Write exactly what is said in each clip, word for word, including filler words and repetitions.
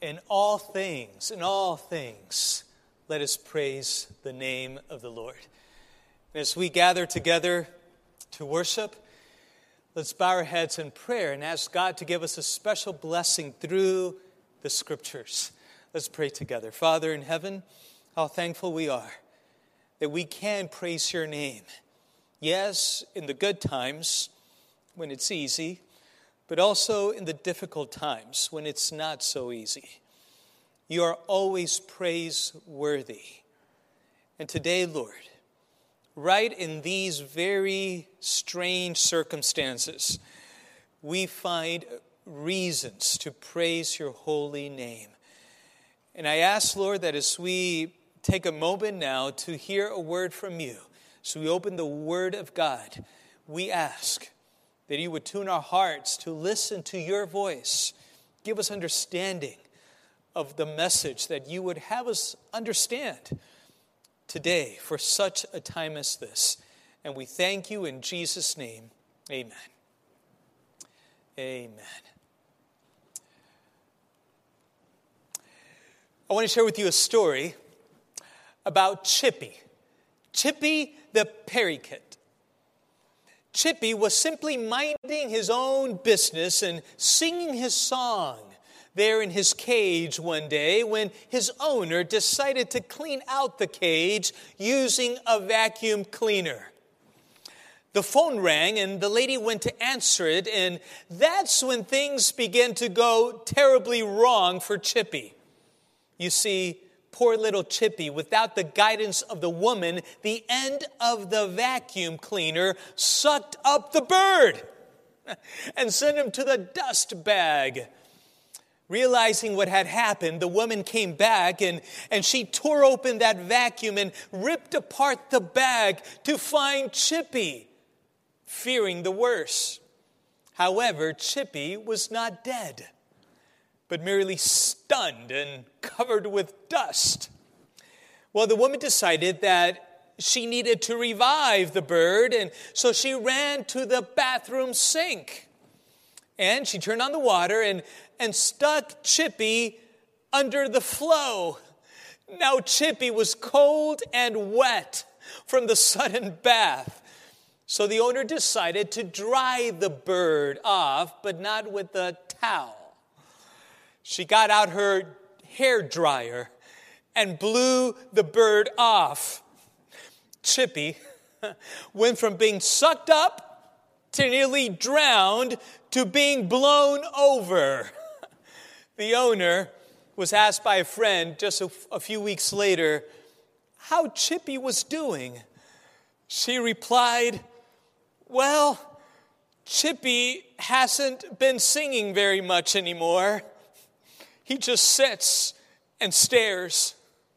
In all things, in all things, let us praise the name of the Lord. As we gather together to worship, let's bow our heads in prayer and ask God to give us a special blessing through the Scriptures. Let's pray together. Father in heaven, how thankful we are that we can praise your name. Yes, in the good times, when it's easy, but also in the difficult times when it's not so easy. You are always praiseworthy. And today, Lord, right in these very strange circumstances, we find reasons to praise your holy name. And I ask, Lord, that as we take a moment now to hear a word from you, so we open the Word of God, we ask that you would tune our hearts to listen to your voice. Give us understanding of the message that you would have us understand today for such a time as this. And we thank you in Jesus' name. Amen. Amen. I want to share with you a story about Chippy. Chippy the parakeet. Chippy was simply minding his own business and singing his song there in his cage one day when his owner decided to clean out the cage using a vacuum cleaner. The phone rang and the lady went to answer it, and that's when things began to go terribly wrong for Chippy. You see, poor little Chippy, without the guidance of the woman, the end of the vacuum cleaner sucked up the bird and sent him to the dust bag. Realizing what had happened, the woman came back and, and she tore open that vacuum and ripped apart the bag to find Chippy, fearing the worst. However, Chippy was not dead, but merely stunned and covered with dust. Well, the woman decided that she needed to revive the bird, and so she ran to the bathroom sink. And she turned on the water and, and stuck Chippy under the flow. Now Chippy was cold and wet from the sudden bath. So the owner decided to dry the bird off, but not with a towel. She got out her hair dryer and blew the bird off. Chippy went from being sucked up to nearly drowned to being blown over. The owner was asked by a friend just a, a few weeks later how Chippy was doing. She replied, "Well, Chippy hasn't been singing very much anymore. He just sits and stares."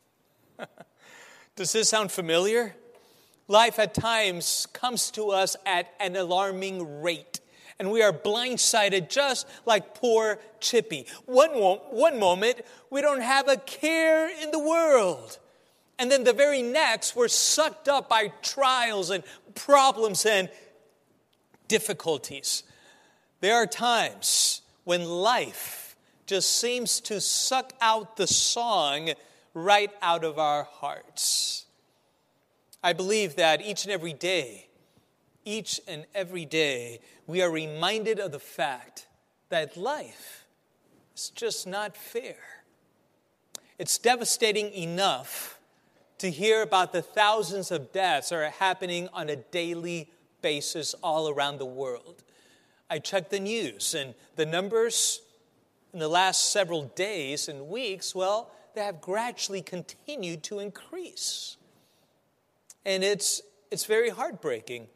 Does this sound familiar? Life at times comes to us at an alarming rate, and we are blindsided just like poor Chippy. One, one moment, we don't have a care in the world. And then the very next, we're sucked up by trials and problems and difficulties. There are times when life just seems to suck out the song right out of our hearts. I believe that each and every day, each and every day, we are reminded of the fact that life is just not fair. It's devastating enough to hear about the thousands of deaths that are happening on a daily basis all around the world. I checked the news, and the numbers in the last several days and weeks, well, they have gradually continued to increase. And it's it's very heartbreaking.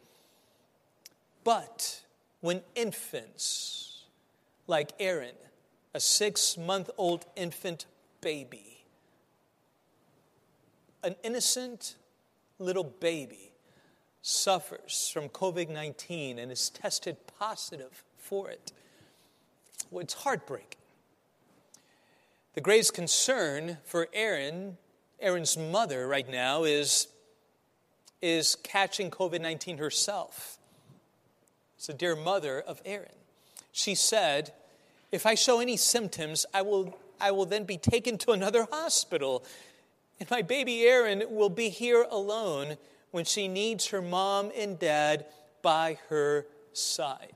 But when infants like Aaron, a six-month-old infant baby, an innocent little baby, suffers from covid nineteen and is tested positive for it, well, it's heartbreaking. The greatest concern for Aaron, Aaron's mother right now is is catching covid nineteen herself. It's the dear mother of Aaron. She said, "If I show any symptoms, I will I will then be taken to another hospital. And my baby Erin will be here alone when she needs her mom and dad by her side.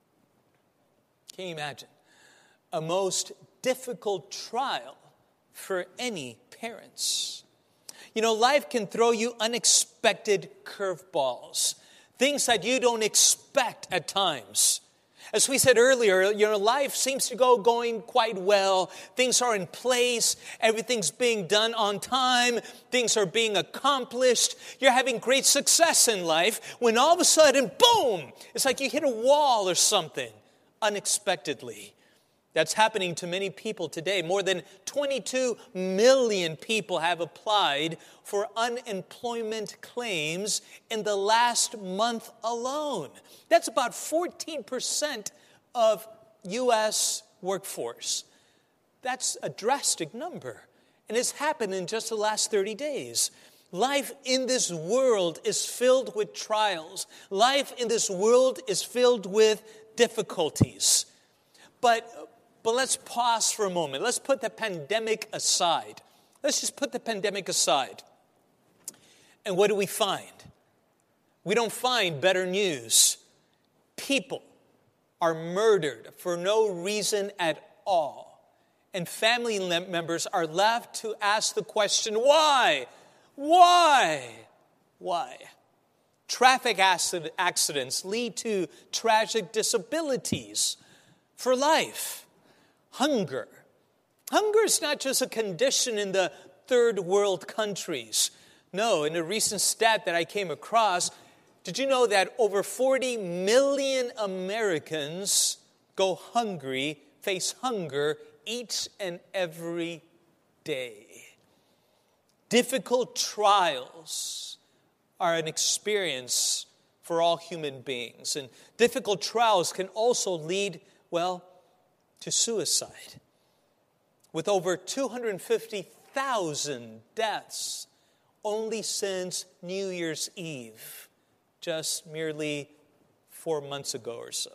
Can you imagine? A most difficult trial for any parents. You know, life can throw you unexpected curveballs, things that you don't expect at times. As we said earlier, your life seems to go going quite well. Things are in place. Everything's being done on time. Things are being accomplished. You're having great success in life when all of a sudden, boom, it's like you hit a wall or something unexpectedly. That's happening to many people today. More than twenty-two million people have applied for unemployment claims in the last month alone. That's about fourteen percent of U S workforce. That's a drastic number. And it's happened in just the last thirty days. Life in this world is filled with trials. Life in this world is filled with difficulties. But But let's pause for a moment. Let's put the pandemic aside. Let's just put the pandemic aside. And what do we find? We don't find better news. People are murdered for no reason at all. And family members are left to ask the question, why? Why? Why? Traffic accidents lead to tragic disabilities for life. Hunger. Hunger is not just a condition in the third world countries. No, in a recent stat that I came across, did you know that over forty million Americans go hungry, face hunger each and every day? Difficult trials are an experience for all human beings. And difficult trials can also lead, well, to suicide. With over two hundred fifty thousand deaths only since New Year's Eve, just merely four months ago or so.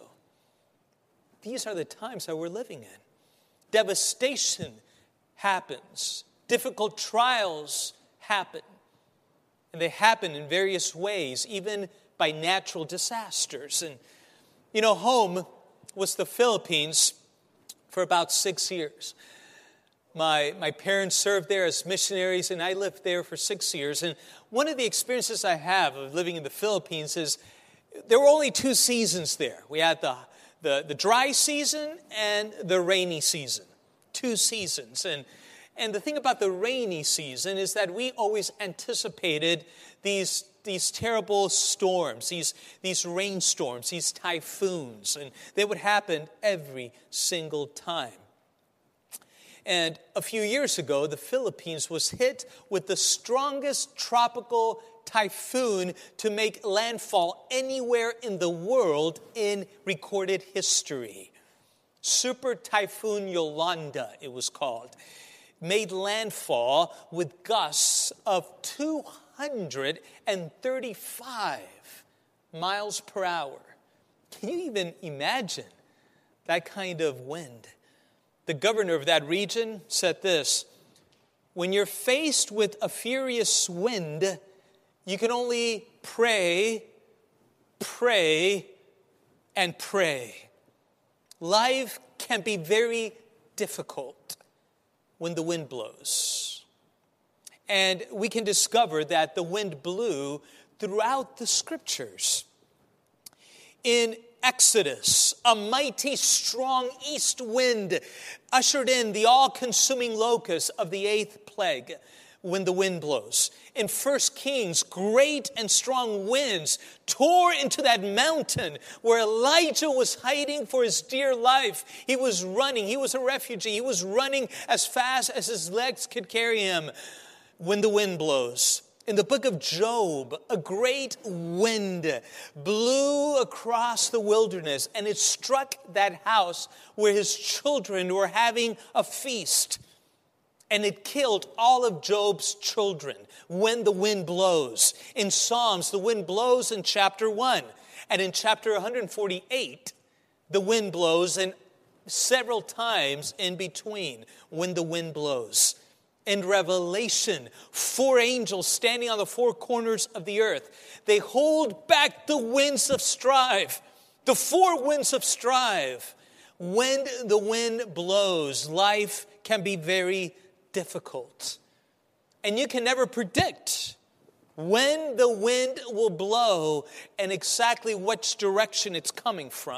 These are the times that we're living in. Devastation happens. Difficult trials happen. And they happen in various ways, even by natural disasters. And, you know, home was the Philippines for about six years. My, my parents served there as missionaries, and I lived there for six years. And one of the experiences I have of living in the Philippines is there were only two seasons there. We had the, the, the dry season and the rainy season. Two seasons. And, and the thing about the rainy season is that we always anticipated these these terrible storms, these, these rainstorms, these typhoons, and they would happen every single time. And a few years ago, the Philippines was hit with the strongest tropical typhoon to make landfall anywhere in the world in recorded history. Super Typhoon Yolanda, it was called, made landfall with gusts of two hundred thirty-five miles per hour. Can you even imagine that kind of wind? The governor of that region said this: when you're faced with a furious wind, you can only pray, pray, and pray. Life can be very difficult when the wind blows. And we can discover that the wind blew throughout the Scriptures. In Exodus, a mighty strong east wind ushered in the all-consuming locust of the eighth plague when the wind blows. In First Kings, great and strong winds tore into that mountain where Elijah was hiding for his dear life. He was running. He was a refugee. He was running as fast as his legs could carry him when the wind blows. In the book of Job, a great wind blew across the wilderness, and it struck that house where his children were having a feast. And it killed all of Job's children when the wind blows. In Psalms, the wind blows in chapter one. And in chapter one forty-eight, the wind blows. And several times in between when the wind blows. In Revelation, four angels standing on the four corners of the earth. They hold back the winds of strife, the four winds of strife. When the wind blows, life can be very difficult. And you can never predict when the wind will blow and exactly which direction it's coming from.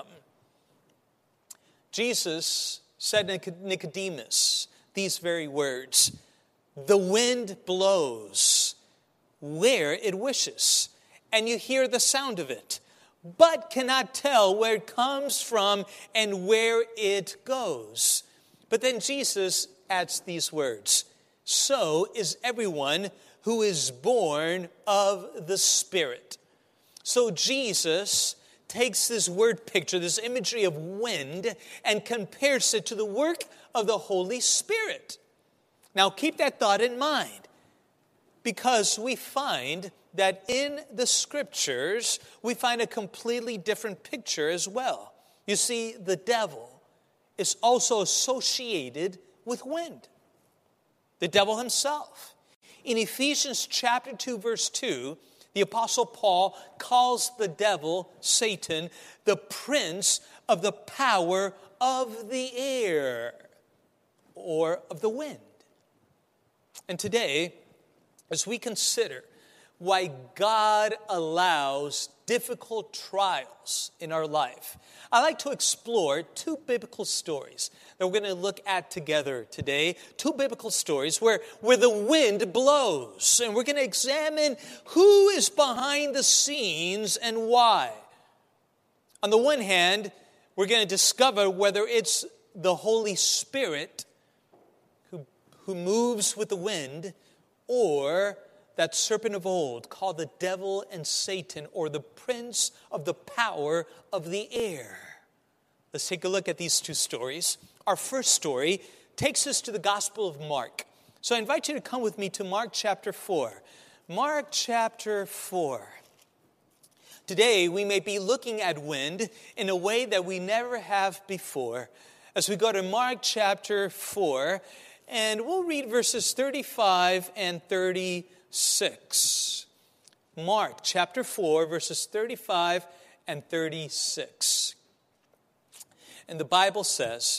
Jesus said to Nicodemus these very words, "The wind blows where it wishes, and you hear the sound of it, but cannot tell where it comes from and where it goes." But then Jesus adds these words, "So is everyone who is born of the Spirit." So Jesus takes this word picture, this imagery of wind, and compares it to the work of the Holy Spirit. Now keep that thought in mind, because we find that in the Scriptures, we find a completely different picture as well. You see, the devil is also associated with wind. The devil himself. In Ephesians chapter two, verse two, the Apostle Paul calls the devil, Satan, the prince of the power of the air, or of the wind. And today, as we consider why God allows difficult trials in our life, I like to explore two biblical stories that we're going to look at together today. Two biblical stories where, where the wind blows. And we're going to examine who is behind the scenes and why. On the one hand, we're going to discover whether it's the Holy Spirit who, who moves with the wind, or that serpent of old called the devil and Satan, or the prince of the power of the air. Let's take a look at these two stories. Our first story takes us to the Gospel of Mark. So I invite you to come with me to Mark chapter four. Mark chapter four. Today we may be looking at wind in a way that we never have before. As we go to Mark chapter four, and we'll read verses thirty-five and thirty-six. Mark chapter four, verses thirty-five and thirty-six. And the Bible says,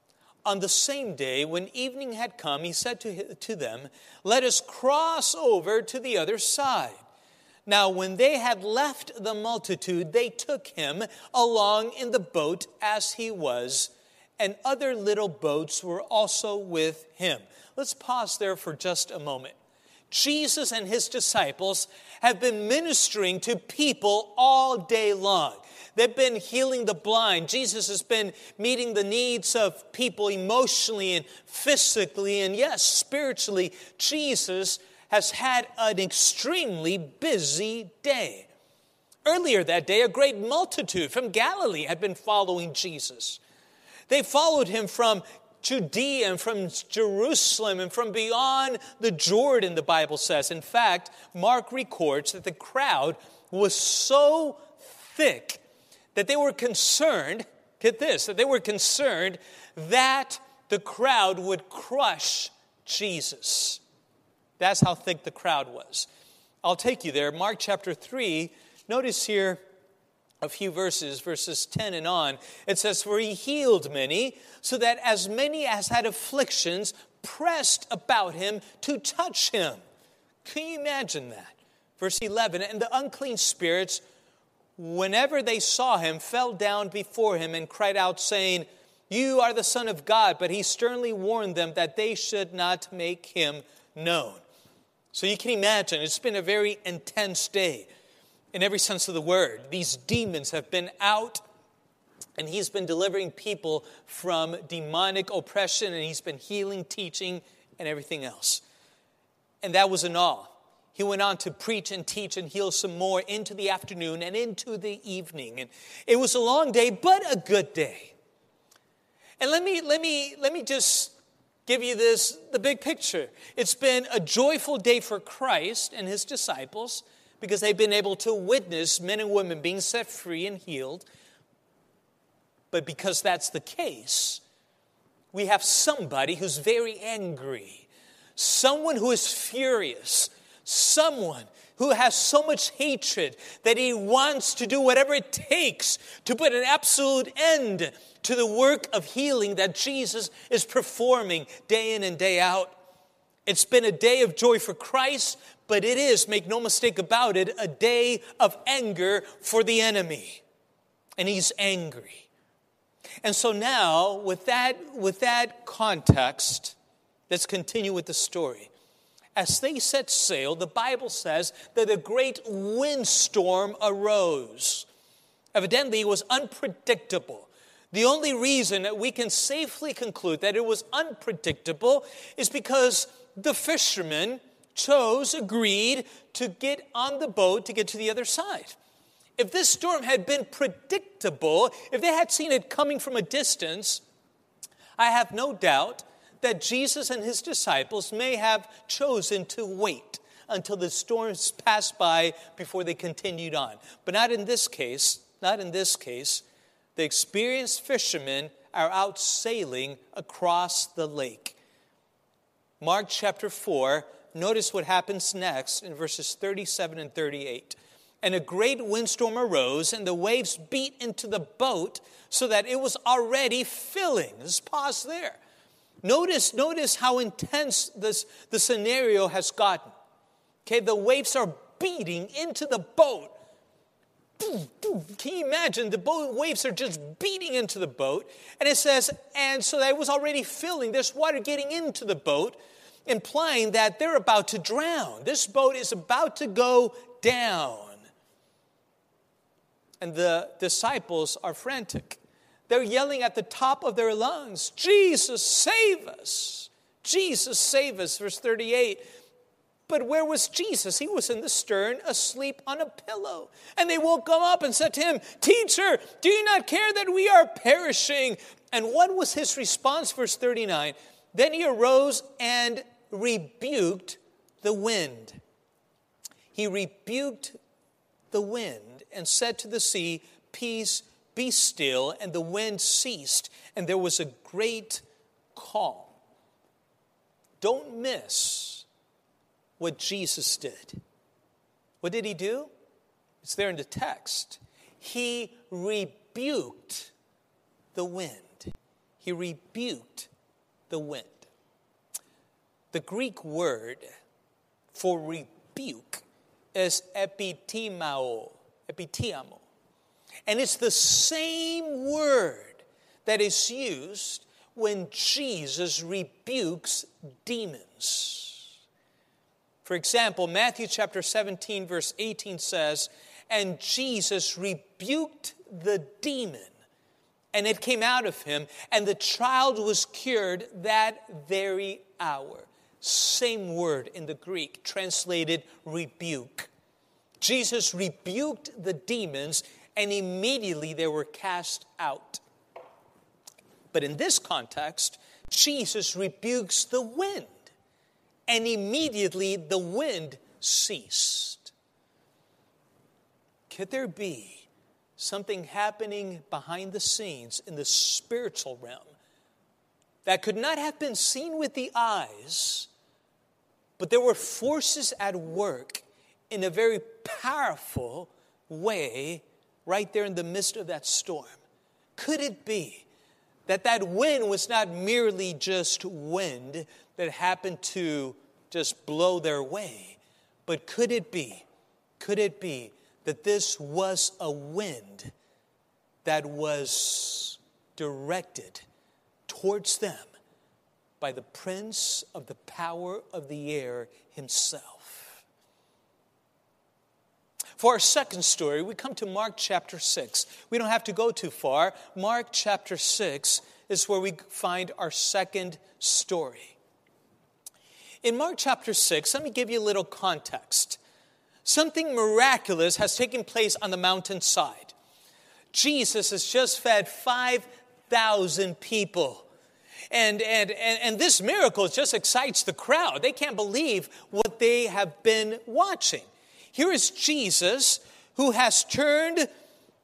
"On the same day, when evening had come, he said to, to them, 'Let us cross over to the other side.' Now, when they had left the multitude, they took him along in the boat as he was, and other little boats were also with him." Let's pause there for just a moment. Jesus and his disciples have been ministering to people all day long. They've been healing the blind. Jesus has been meeting the needs of people emotionally and physically, and yes, spiritually. Jesus has had an extremely busy day. Earlier that day, a great multitude from Galilee had been following Jesus. They followed him from Judea and from Jerusalem and from beyond the Jordan, the Bible says. In fact, Mark records that the crowd was so thick that they were concerned, get this, that they were concerned that the crowd would crush Jesus. That's how thick the crowd was. I'll take you there. Mark chapter three, notice here a few verses, verses ten and on. It says, "For he healed many, so that as many as had afflictions pressed about him to touch him." Can you imagine that? Verse eleven, "And the unclean spirits, whenever they saw him, fell down before him and cried out, saying, 'You are the Son of God.' But he sternly warned them that they should not make him known." So you can imagine, it's been a very intense day in every sense of the word. These demons have been out, and he's been delivering people from demonic oppression, and he's been healing, teaching, and everything else. And that wasn't all. He went on to preach and teach and heal some more into the afternoon and into the evening. And it was a long day, but a good day. And let me let me let me just give you this, the big picture. It's been a joyful day for Christ and his disciples because they've been able to witness men and women being set free and healed. But because that's the case, we have somebody who's very angry, someone who is furious, someone who has so much hatred that he wants to do whatever it takes to put an absolute end to the work of healing that Jesus is performing day in and day out. It's been a day of joy for Christ, but it is, make no mistake about it, a day of anger for the enemy. And he's angry. And so now, with that, with that context, let's continue with the story. As they set sail, the Bible says that a great windstorm arose. Evidently, it was unpredictable. The only reason that we can safely conclude that it was unpredictable is because the fishermen chose, agreed to get on the boat to get to the other side. If this storm had been predictable, if they had seen it coming from a distance, I have no doubt that Jesus and his disciples may have chosen to wait until the storms passed by before they continued on. But not in this case, not in this case. The experienced fishermen are out sailing across the lake. Mark chapter four, notice what happens next in verses thirty-seven and thirty-eight. And a great windstorm arose, and the waves beat into the boat so that it was already filling. Let's pause there. Notice, notice how intense this the scenario has gotten. Okay, the waves are beating into the boat. Can you imagine? The boat waves are just beating into the boat. And it says, and so that it was already filling. There's water getting into the boat, implying that they're about to drown. This boat is about to go down. And the disciples are frantic. They're yelling at the top of their lungs, Jesus, save us. Jesus, save us. Verse thirty-eight. But where was Jesus? He was in the stern, asleep on a pillow. And they woke him up and said to him, Teacher, do you not care that we are perishing? And what was his response? Verse thirty-nine. Then he arose and rebuked the wind. He rebuked the wind and said to the sea, Peace, be still. And the wind ceased, and there was a great calm. Don't miss what Jesus did. What did he do? It's there in the text. He rebuked the wind. He rebuked the wind. The Greek word for rebuke is epitimao, epitiamo. And it's the same word that is used when Jesus rebukes demons. For example, Matthew chapter seventeen, verse eighteen says, and Jesus rebuked the demon, and it came out of him, and the child was cured that very hour. Same word in the Greek, translated rebuke. Jesus rebuked the demons, and immediately they were cast out. But in this context, Jesus rebukes the wind. And immediately the wind ceased. Could there be something happening behind the scenes in the spiritual realm that could not have been seen with the eyes, but there were forces at work in a very powerful way right there in the midst of that storm? Could it be that that wind was not merely just wind that happened to just blow their way, but could it be, could it be that this was a wind that was directed towards them by the prince of the power of the air himself? For our second story, we come to Mark chapter six. We don't have to go too far. Mark chapter six is where we find our second story. In Mark chapter six, let me give you a little context. Something miraculous has taken place on the mountainside. Jesus has just fed five thousand people. And, and, and, and this miracle just excites the crowd. They can't believe what they have been watching. Here is Jesus, who has turned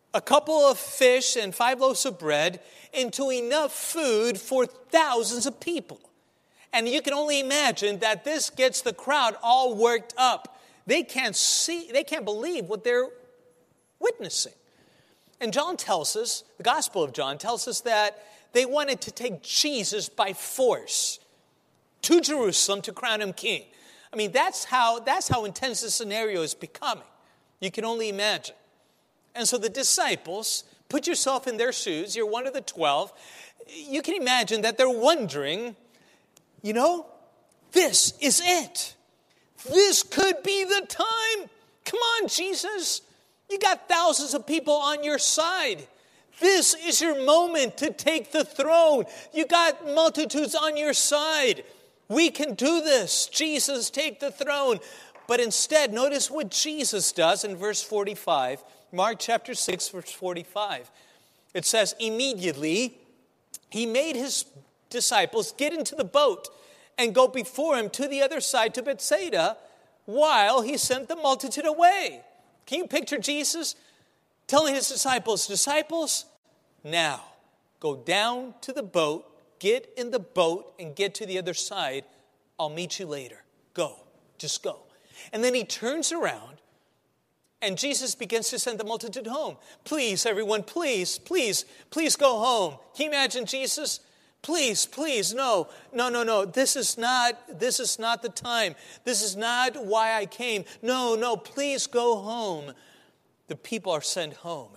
a couple of fish and five loaves of bread into enough food for thousands of people. And you can only imagine that this gets the crowd all worked up. They can't see, they can't believe what they're witnessing. And John tells us, the Gospel of John tells us that they wanted to take Jesus by force to Jerusalem to crown him king. I mean, that's how, that's how intense the scenario is becoming. You can only imagine. And so the disciples, put yourself in their shoes, you're one of the twelve. You can imagine that they're wondering, you know, this is it. This could be the time. Come on, Jesus. You got thousands of people on your side. This is your moment to take the throne. You got multitudes on your side. We can do this. Jesus, take the throne. But instead, notice what Jesus does in verse forty-five. Mark chapter six, verse forty-five. It says, immediately he made his disciples get into the boat and go before him to the other side to Bethsaida while he sent the multitude away. Can you picture Jesus telling his disciples, disciples, now go down to the boat, get in the boat and get to the other side. I'll meet you later. Go, just go. And then he turns around and Jesus begins to send the multitude home. Please, everyone, please, please, please go home. Can you imagine Jesus? Please, please, no, no, no, no. This is not, this is not the time. This is not why I came. No, no, please go home. The people are sent home.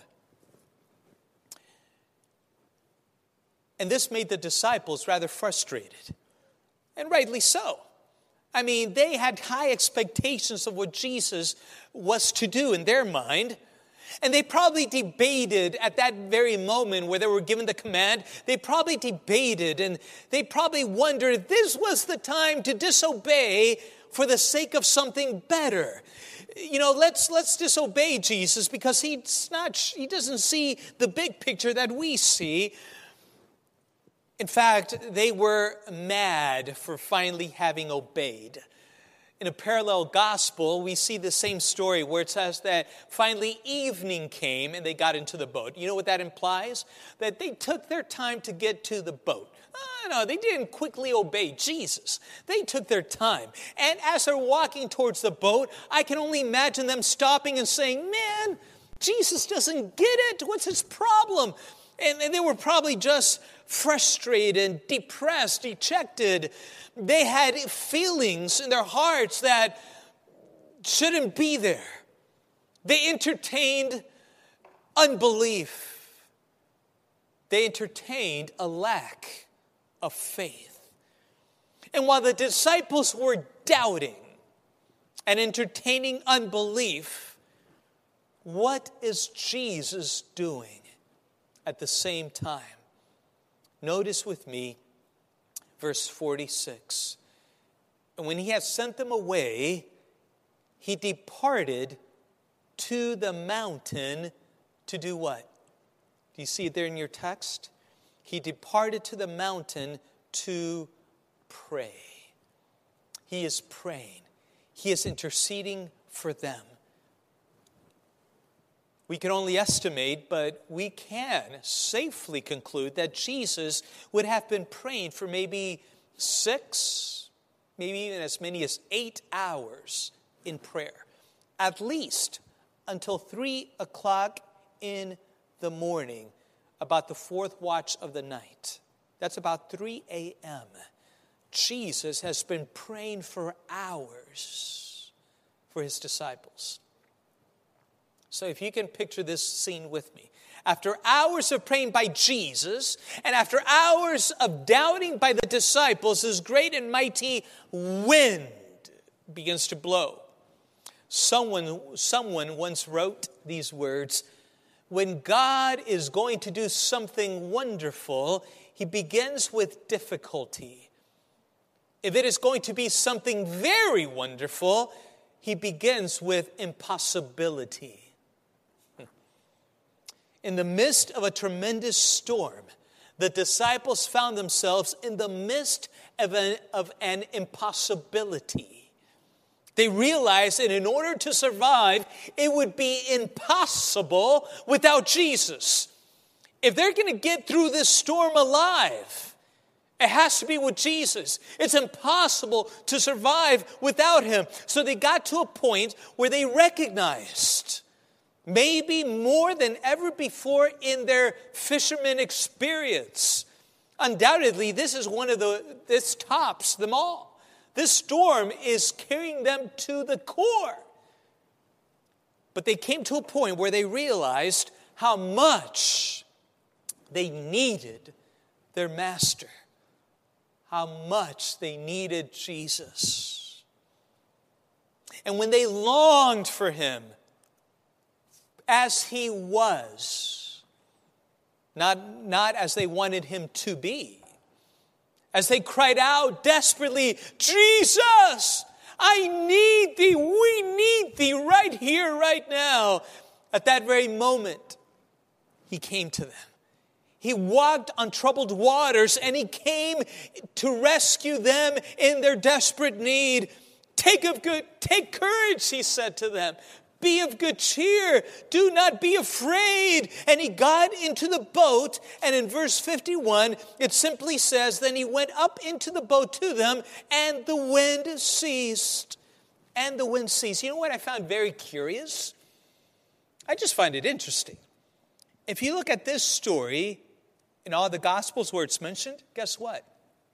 And this made the disciples rather frustrated. And rightly so. I mean, they had high expectations of what Jesus was to do in their mind. And they probably debated at that very moment where they were given the command. They probably debated and they probably wondered if this was the time to disobey for the sake of something better. You know, let's let's disobey Jesus because he's not, he doesn't see the big picture that we see. In fact, they were mad for finally having obeyed. In a parallel gospel, we see the same story where it says that finally evening came and they got into the boat. You know what that implies? That they took their time to get to the boat. Oh, no, they didn't quickly obey Jesus. They took their time. And as they're walking towards the boat, I can only imagine them stopping and saying, man, Jesus doesn't get it. What's his problem? And they were probably just frustrated and depressed, dejected. They had feelings in their hearts that shouldn't be there. They entertained unbelief. They entertained a lack of faith. And while the disciples were doubting and entertaining unbelief, what is Jesus doing at the same time? Notice with me verse forty-six. And when he had sent them away, he departed to the mountain to do what? Do you see it there in your text? He departed to the mountain to pray. He is praying. He is interceding for them. We can only estimate, but we can safely conclude that Jesus would have been praying for maybe six, maybe even as many as eight hours in prayer. At least until three o'clock in the morning, about the fourth watch of the night. That's about three a.m. Jesus has been praying for hours for his disciples. So if you can picture this scene with me. After hours of praying by Jesus, and after hours of doubting by the disciples, this great and mighty wind begins to blow. Someone, someone once wrote these words, when God is going to do something wonderful, he begins with difficulty. If it is going to be something very wonderful, he begins with impossibility. In the midst of a tremendous storm, the disciples found themselves in the midst of an, of an impossibility. They realized that in order to survive, it would be impossible without Jesus. If they're going to get through this storm alive, it has to be with Jesus. It's impossible to survive without him. So they got to a point where they recognized, maybe more than ever before in their fisherman experience, undoubtedly this is one of the, this tops them all. This storm is carrying them to the core. But they came to a point where they realized how much they needed their master. How much they needed Jesus. And when they longed for him as he was, not, not as they wanted him to be, as they cried out desperately, Jesus, I need thee, we need thee right here, right now. At that very moment, he came to them. He walked on troubled waters, and he came to rescue them in their desperate need. Take of good, take courage, he said to them. Be of good cheer. Do not be afraid. And he got into the boat. And in verse fifty-one, it simply says, then he went up into the boat to them, and the wind ceased. And the wind ceased. You know what I found very curious? I just find it interesting. If you look at this story in all the Gospels where it's mentioned, guess what?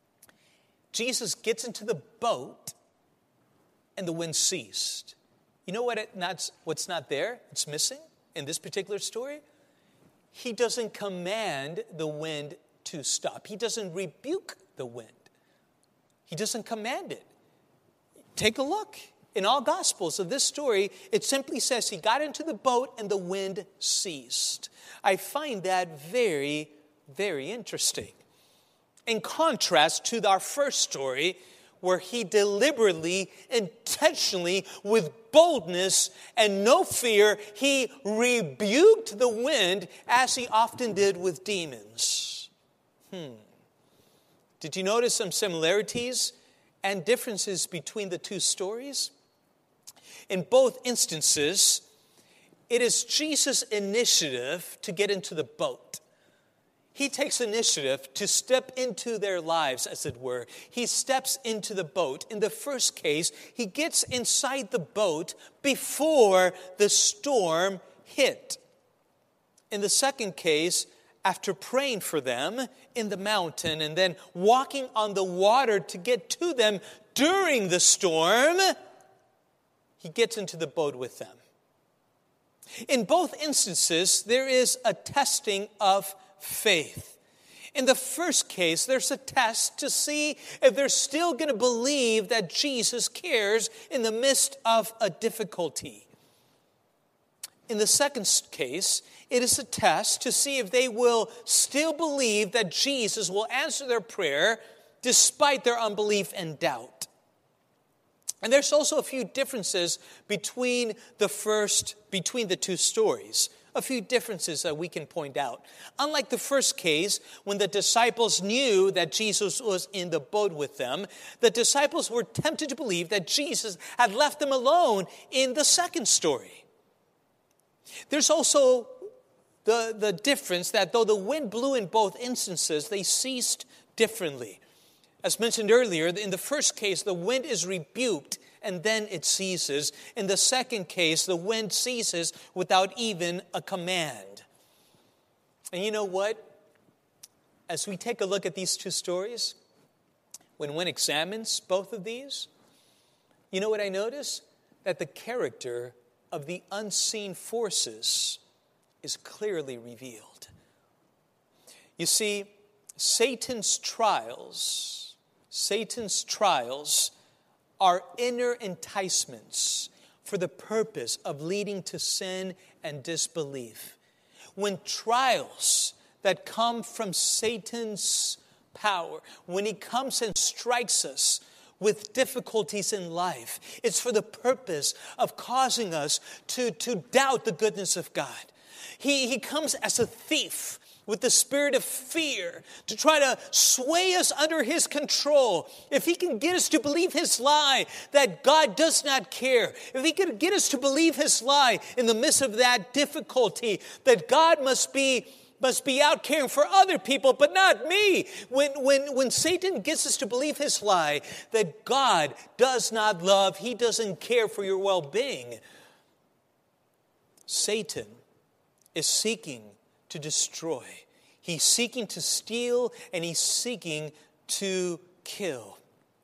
Jesus gets into the boat, and the wind ceased. You know what? It not, what's not there? It's missing in this particular story. He doesn't command the wind to stop. He doesn't rebuke the wind. He doesn't command it. Take a look. In all Gospels of this story, it simply says he got into the boat and the wind ceased. I find that very, very interesting. In contrast to our first story, where he deliberately, intentionally, with boldness and no fear, he rebuked the wind as he often did with demons. Hmm. Did you notice some similarities and differences between the two stories? In both instances, it is Jesus' initiative to get into the boat. He takes initiative to step into their lives, as it were. He steps into the boat. In the first case, he gets inside the boat before the storm hit. In the second case, after praying for them in the mountain and then walking on the water to get to them during the storm, he gets into the boat with them. In both instances, there is a testing of faith. In the first case, there's a test to see if they're still going to believe that Jesus cares in the midst of a difficulty. In the second case, it is a test to see if they will still believe that Jesus will answer their prayer despite their unbelief and doubt. And there's also a few differences between the first, between the two stories. A few differences that we can point out. Unlike the first case, when the disciples knew that Jesus was in the boat with them, the disciples were tempted to believe that Jesus had left them alone in the second story. There's also the, the difference that though the wind blew in both instances, they ceased differently. As mentioned earlier, in the first case, the wind is rebuked and then it ceases. In the second case, the wind ceases without even a command. And you know what? As we take a look at these two stories, when one examines both of these, you know what I notice? That the character of the unseen forces is clearly revealed. You see, Satan's trials, Satan's trials are inner enticements for the purpose of leading to sin and disbelief. When trials that come from Satan's power, when he comes and strikes us with difficulties in life, it's for the purpose of causing us to, to doubt the goodness of God. He, he comes as a thief with the spirit of fear to try to sway us under his control, if he can get us to believe his lie that God does not care, if he can get us to believe his lie in the midst of that difficulty, that God must be must be out caring for other people, but not me. When, when, when Satan gets us to believe his lie that God does not love, he doesn't care for your well-being, Satan is seeking to destroy. He's seeking to steal, and he's seeking to kill.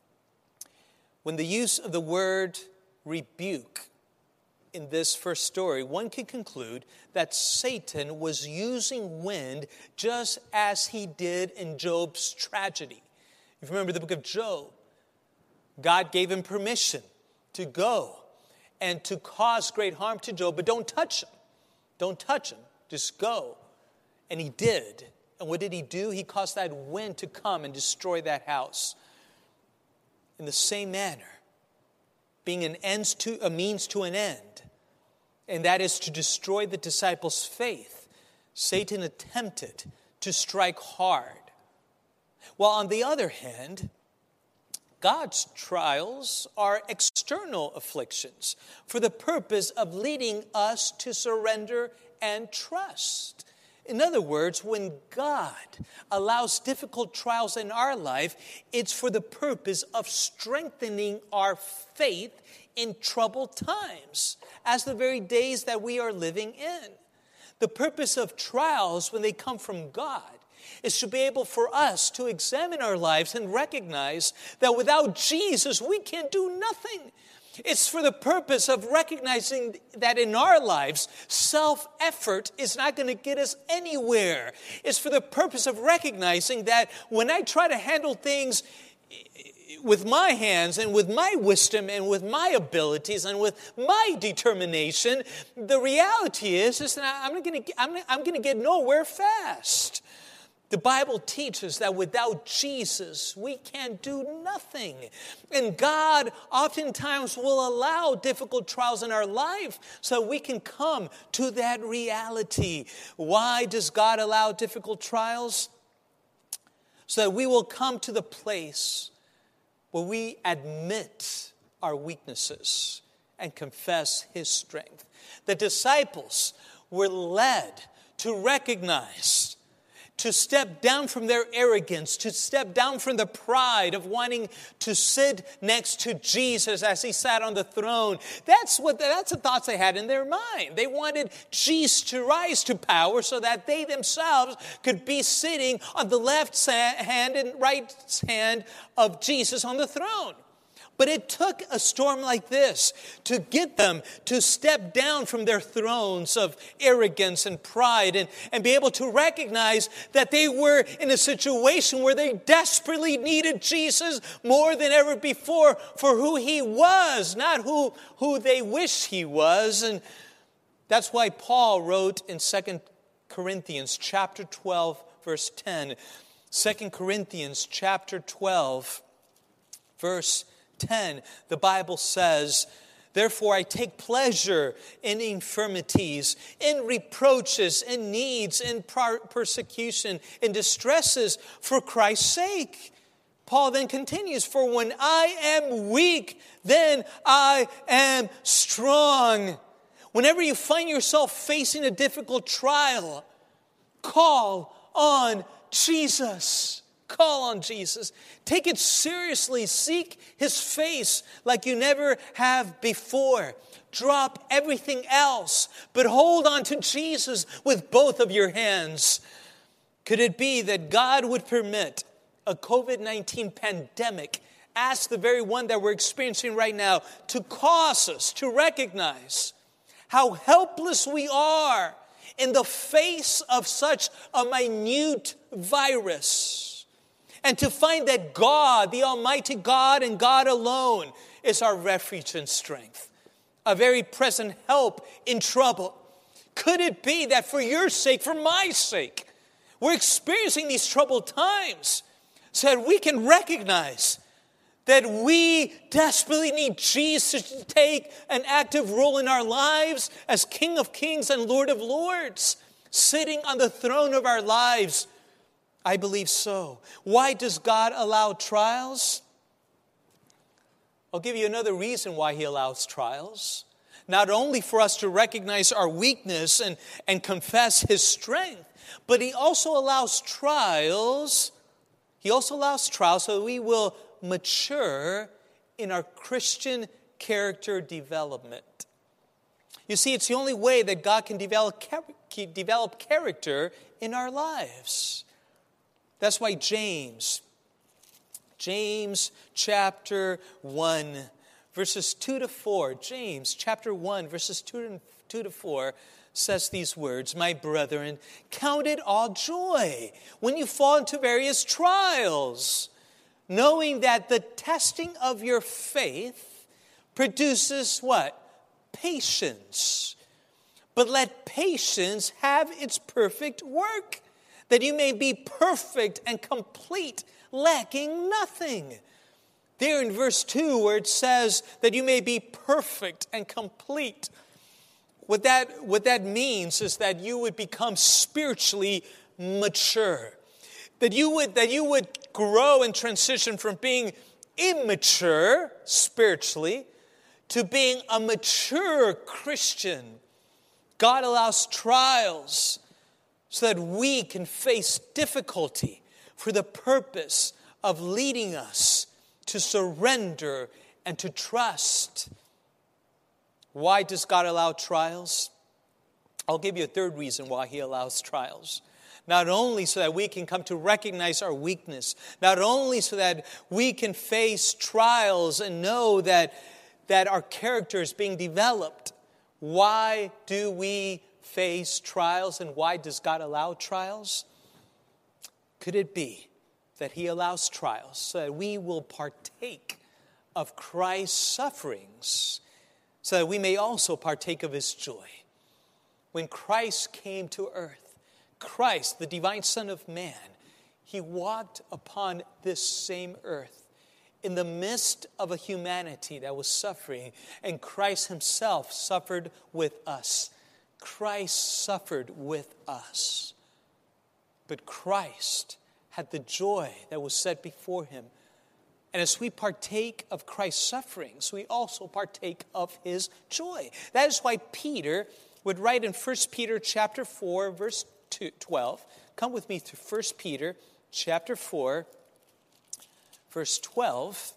When the use of the word rebuke in this first story, one can conclude that Satan was using wind just as he did in Job's tragedy. If you remember the book of Job, God gave him permission to go and to cause great harm to Job, but don't touch him. Don't touch him. Just go. And he did. And what did he do? He caused that wind to come and destroy that house. In the same manner, being an ends to a means to an end, and that is to destroy the disciples' faith, Satan attempted to strike hard. While on the other hand, God's trials are external afflictions for the purpose of leading us to surrender and trust. In other words, when God allows difficult trials in our life, it's for the purpose of strengthening our faith in troubled times, as the very days that we are living in. The purpose of trials, when they come from God, is to be able for us to examine our lives and recognize that without Jesus, we can do nothing. It's for the purpose of recognizing that in our lives, self-effort is not going to get us anywhere. It's for the purpose of recognizing that when I try to handle things with my hands and with my wisdom and with my abilities and with my determination, the reality is, is that I'm going to I'm, I'm going to get nowhere fast. The Bible teaches that without Jesus, we can do nothing. And God oftentimes will allow difficult trials in our life so we can come to that reality. Why does God allow difficult trials? So that we will come to the place where we admit our weaknesses and confess his strength. The disciples were led to recognize, to step down from their arrogance, to step down from the pride of wanting to sit next to Jesus as he sat on the throne. That's what that's the thoughts they had in their mind. They wanted Jesus to rise to power so that they themselves could be sitting on the left hand and right hand of Jesus on the throne. But it took a storm like this to get them to step down from their thrones of arrogance and pride and, and be able to recognize that they were in a situation where they desperately needed Jesus more than ever before for who he was, not who, who they wished he was. And that's why Paul wrote in Second Corinthians chapter twelve, verse ten. Second Corinthians chapter twelve, verse ten, the Bible says, "Therefore I take pleasure in infirmities, in reproaches, in needs, in persecution, in distresses for Christ's sake." Paul then continues, "For when I am weak, then I am strong." Whenever you find yourself facing a difficult trial, call on Jesus. Call on Jesus. Take it seriously. Seek his face like you never have before. Drop everything else, but hold on to Jesus with both of your hands. Could it be that God would permit a covid nineteen pandemic, as the very one that we're experiencing right now, to cause us to recognize how helpless we are in the face of such a minute virus? And to find that God, the Almighty God and God alone, is our refuge and strength, a very present help in trouble. Could it be that for your sake, for my sake, we're experiencing these troubled times so that we can recognize that we desperately need Jesus to take an active role in our lives as King of Kings and Lord of Lords, sitting on the throne of our lives? I believe so. Why does God allow trials? I'll give you another reason why he allows trials. Not only for us to recognize our weakness and, and confess his strength, but he also allows trials. He also allows trials so that we will mature in our Christian character development. You see, it's the only way that God can develop, develop character in our lives. That's why James, James chapter one, verses two to four, James chapter one, verses two to four, says these words, "My brethren, count it all joy when you fall into various trials, knowing that the testing of your faith produces" what? "Patience. But let patience have its perfect work, that you may be perfect and complete, lacking nothing." There in verse two, where it says that you may be perfect and complete, what that, what that means is that you would become spiritually mature. That you would, that you would grow and transition from being immature spiritually to being a mature Christian. God allows trials so that we can face difficulty for the purpose of leading us to surrender and to trust. Why does God allow trials? I'll give you a third reason why he allows trials. Not only so that we can come to recognize our weakness, not only so that we can face trials and know that, that our character is being developed. Why do we face trials, and why does God allow trials? Could it be that he allows trials so that we will partake of Christ's sufferings, so that we may also partake of his joy? When Christ came to earth, Christ, the divine Son of Man, he walked upon this same earth in the midst of a humanity that was suffering, and Christ himself suffered with us. Christ suffered with us. But Christ had the joy that was set before him. And as we partake of Christ's sufferings, we also partake of his joy. That is why Peter would write in First Peter chapter four, verse twelve. Come with me to First Peter chapter four, verse twelve.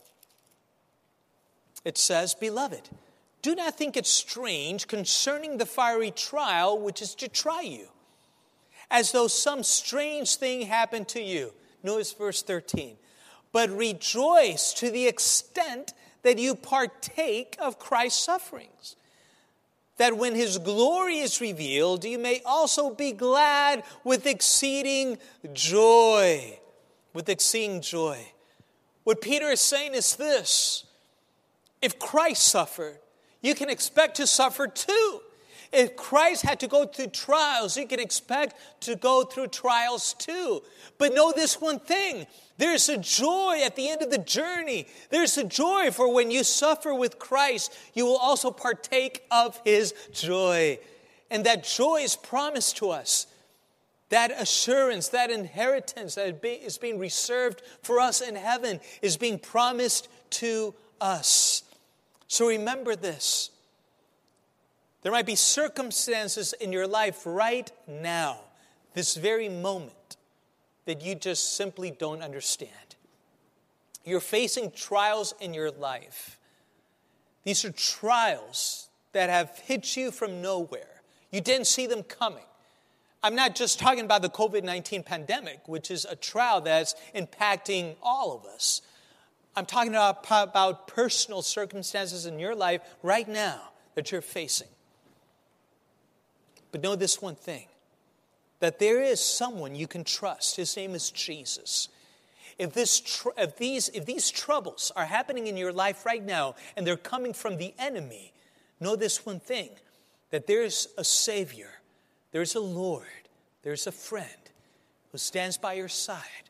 It says, "Beloved, do not think it strange concerning the fiery trial which is to try you, as though some strange thing happened to you." Notice verse thirteen. "But rejoice to the extent that you partake of Christ's sufferings, that when his glory is revealed, you may also be glad with exceeding joy." With exceeding joy. What Peter is saying is this: if Christ suffered, you can expect to suffer too. If Christ had to go through trials, you can expect to go through trials too. But know this one thing: there's a joy at the end of the journey. There's a joy for when you suffer with Christ, you will also partake of his joy. And that joy is promised to us. That assurance, that inheritance that is being reserved for us in heaven is being promised to us. So remember this. There might be circumstances in your life right now, this very moment, that you just simply don't understand. You're facing trials in your life. These are trials that have hit you from nowhere. You didn't see them coming. I'm not just talking about the covid nineteen pandemic, which is a trial that's impacting all of us. I'm talking about, about personal circumstances in your life right now that you're facing. But know this one thing, that there is someone you can trust. His name is Jesus. If this, tr- if these, if these troubles are happening in your life right now and they're coming from the enemy, know this one thing, that there's a Savior, there's a Lord, there's a friend who stands by your side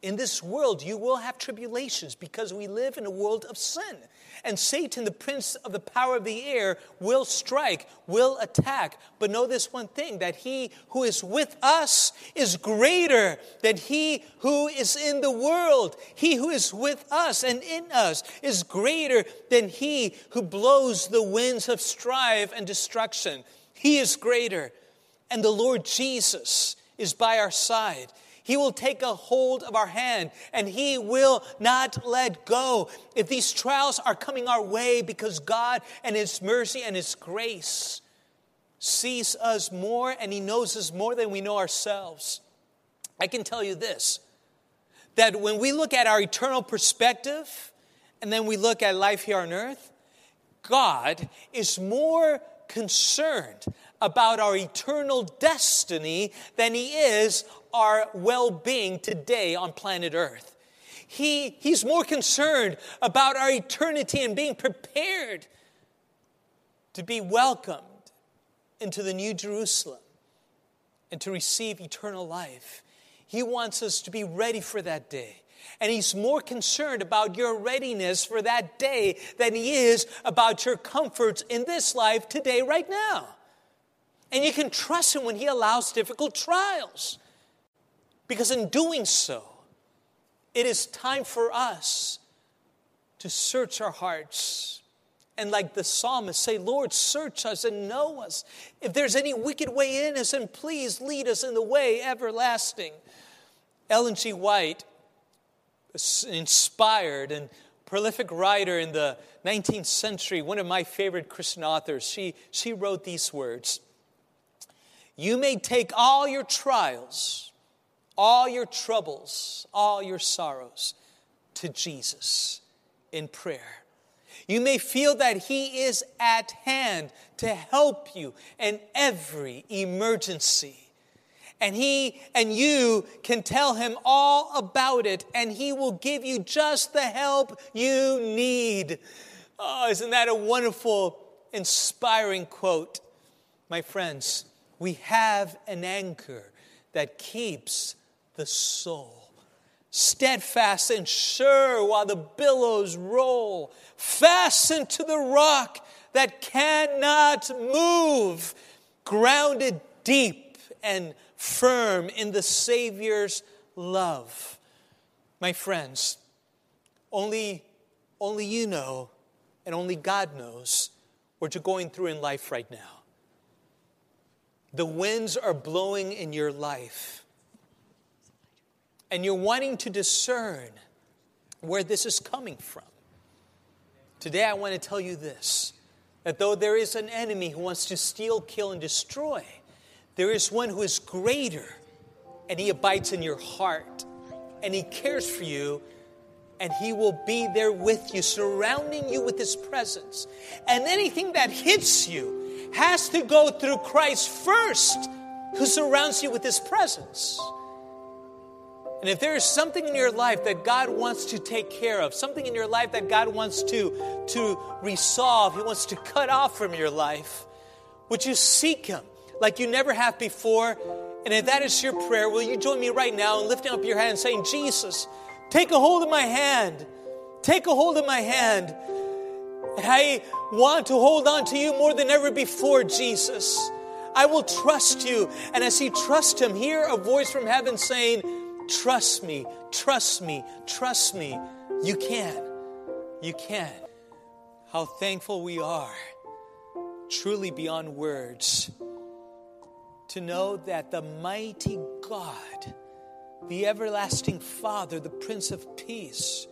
In this world, you will have tribulations because we live in a world of sin. And Satan, the prince of the power of the air, will strike, will attack. But know this one thing, that he who is with us is greater than he who is in the world. He who is with us and in us is greater than he who blows the winds of strife and destruction. He is greater. And the Lord Jesus is by our side. He will take a hold of our hand, and He will not let go. If these trials are coming our way because God and His mercy and His grace sees us more and He knows us more than we know ourselves, I can tell you this, that when we look at our eternal perspective and then we look at life here on earth, God is more concerned about our eternal destiny than He is our well-being today on planet Earth. He, he's more concerned about our eternity and being prepared to be welcomed into the New Jerusalem and to receive eternal life. He wants us to be ready for that day. And He's more concerned about your readiness for that day than He is about your comforts in this life today, right now. And you can trust Him when He allows difficult trials. Because in doing so, it is time for us to search our hearts. And like the psalmist, say, Lord, search us and know us. If there's any wicked way in us, and please lead us in the way everlasting. Ellen G. White, inspired and prolific writer in the nineteenth century, one of my favorite Christian authors, she, she wrote these words. You may take all your trials, all your troubles, all your sorrows to Jesus in prayer. You may feel that He is at hand to help you in every emergency. And He and you can tell Him all about it, and He will give you just the help you need. Oh, isn't that a wonderful, inspiring quote? My friends, we have an anchor that keeps the soul steadfast and sure while the billows roll, fastened to the rock that cannot move, grounded deep and firm in the Savior's love. My friends, only, only you know and only God knows what you're going through in life right now. The winds are blowing in your life. And you're wanting to discern where this is coming from. Today I want to tell you this, that though there is an enemy who wants to steal, kill, and destroy, there is one who is greater, and He abides in your heart, and He cares for you, and He will be there with you, surrounding you with His presence. And anything that hits you has to go through Christ first, who surrounds you with His presence. And if there is something in your life that God wants to take care of, something in your life that God wants to, to resolve, He wants to cut off from your life, would you seek Him like you never have before? And if that is your prayer, will you join me right now in lifting up your hand and saying, Jesus, take a hold of my hand. Take a hold of my hand. And I want to hold on to you more than ever before, Jesus. I will trust you. And as you trust Him, hear a voice from heaven saying, trust me, trust me, trust me. You can. You can. How thankful we are, truly beyond words, to know that the mighty God, the everlasting Father, the Prince of Peace,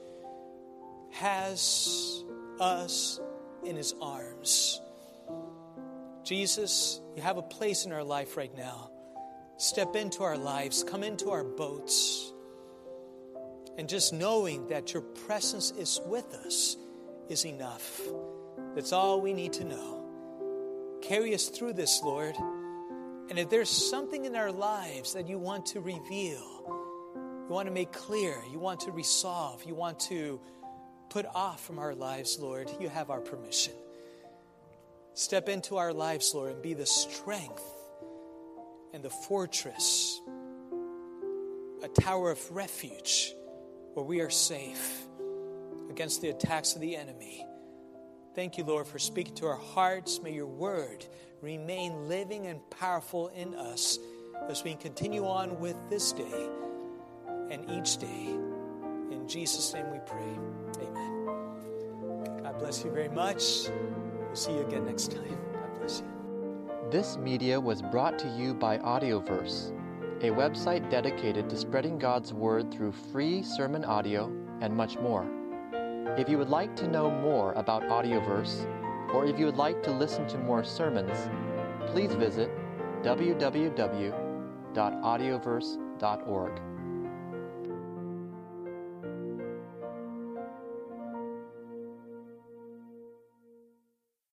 has us in His arms. Jesus, you have a place in our life right now. Step into our lives, come into our boats. And just knowing that your presence is with us is enough. That's all we need to know. Carry us through this, Lord. And if there's something in our lives that you want to reveal, you want to make clear, you want to resolve, you want to put off from our lives, Lord, you have our permission. Step into our lives, Lord, and be the strength and the fortress, a tower of refuge where we are safe against the attacks of the enemy. Thank you, Lord, for speaking to our hearts. May your word remain living and powerful in us as we continue on with this day and each day. In Jesus' name we pray. Amen. God bless you very much. We'll see you again next time. God bless you. This media was brought to you by Audioverse, a website dedicated to spreading God's Word through free sermon audio and much more. If you would like to know more about Audioverse, or if you would like to listen to more sermons, please visit w w w dot audioverse dot org.